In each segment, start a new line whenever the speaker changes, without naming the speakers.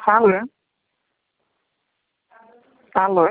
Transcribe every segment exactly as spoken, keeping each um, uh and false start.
Alô? Alô?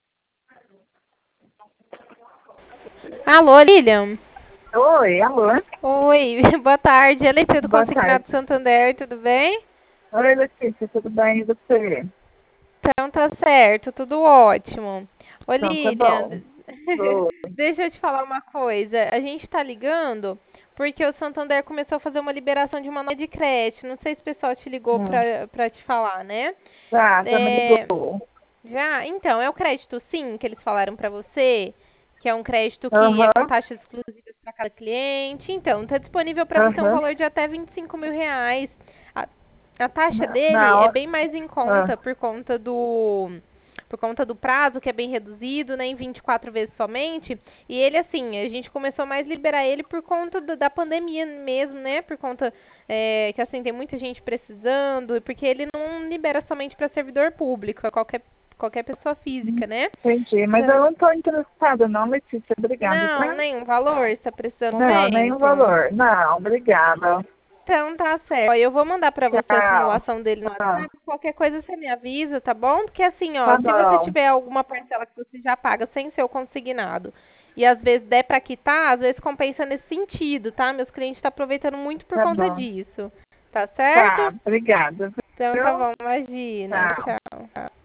Alô, Lilian?
Oi, alô?
Oi, boa tarde. É Letícia do
Boa
Consignado
tarde.
Santander, tudo bem?
Oi, Letícia, tudo bem? E você?
Então tá certo, tudo ótimo. Ô,
Então tá
Lilian,
bom. Oi.
deixa eu te falar uma coisa. A gente tá ligando porque o Santander começou a fazer uma liberação de uma nota de crédito. Não sei se o pessoal te ligou
Hum.
pra, pra te falar, né?
Já, já me
É,
ligou.
Já? Então, é o crédito sim que eles falaram pra você, que é um crédito que é com
Aham,
taxas exclusivas para cada cliente. Então, está disponível para você um
aham.
valor de até vinte e cinco mil reais. A, a taxa
Na,
dele
na
é
hora.
bem mais em
Ah,
conta por conta do por conta do prazo, que é bem reduzido, né, em vinte e quatro vezes somente. E ele, assim, a gente começou mais a liberar ele por conta do, da pandemia mesmo, né, por conta é, que, assim, tem muita gente precisando, porque ele não libera somente para servidor público, é qualquer, qualquer pessoa física, né.
entendi. Mas eu
Então,
não estou interessada não, Letícia. Obrigada,
não,
tá?
nenhum valor, está precisando no
Não, nenhum
momento.
valor. Não, obrigada.
Então tá certo. Ó, eu vou mandar pra você a
Tchau.
simulação dele no
Ah,
WhatsApp. Qualquer coisa você me avisa, tá bom? Porque assim, ó,
tá
se você
bom.
tiver alguma parcela que você já paga sem ser o consignado e às vezes der pra quitar, às vezes compensa nesse sentido, tá? Meus clientes estão aproveitando muito por
Tá
conta
bom.
disso. Tá certo?
Tá, obrigada.
Então tá
Viu?
bom, imagina.
Tchau.
Tchau.